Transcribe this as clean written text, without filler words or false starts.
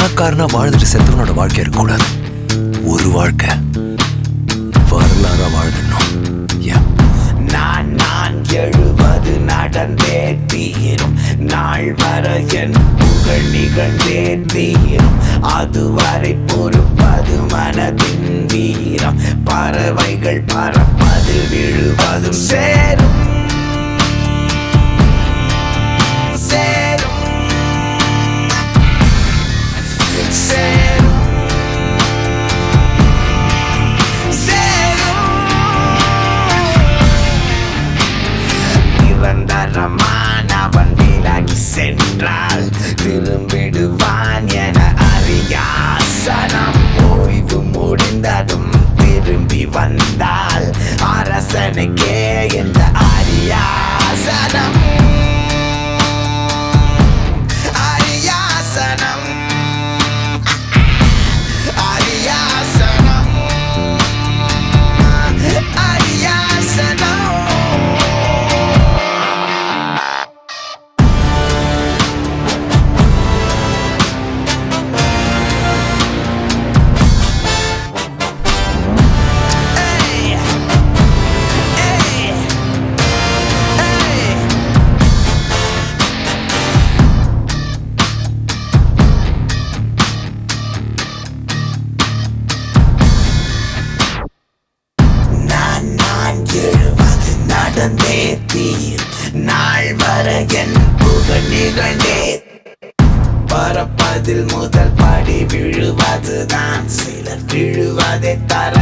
பணக்காரனா வாழ்ந்துட்டு செத்தவனோட வாழ்க்கை இருக்கக்கூடாது. ஒரு வாழ்க்கை வரலாறா வாழ்ந்துடணும். நான் 70 நடந்தே தீரும், நாள் வர என் புகழ் நிகழ்ந்தே தீரும். அதுவரை பொறுப்பது மனதின் வீரம், பறவைகள் பறப்பது விழுவதும் சேரும் சேரும் சேரும் நிரந்தரமானவன் விலகி சென்றால் திரும்பிடுவான் என அறியாசனம். ஓய்வு முடிந்ததும் திரும்பி வந்தால் அரசனுக்கே இந்த அரியாசனம். அரியாசனம் அரியாசனம் அரியாசனம். நடந்தே தீர், நாள் வர என் புகழ் நிகழ்ந்தே. பறப்பதில் முதல் படி விழுவதுதான், சிலர் விழுவதை தர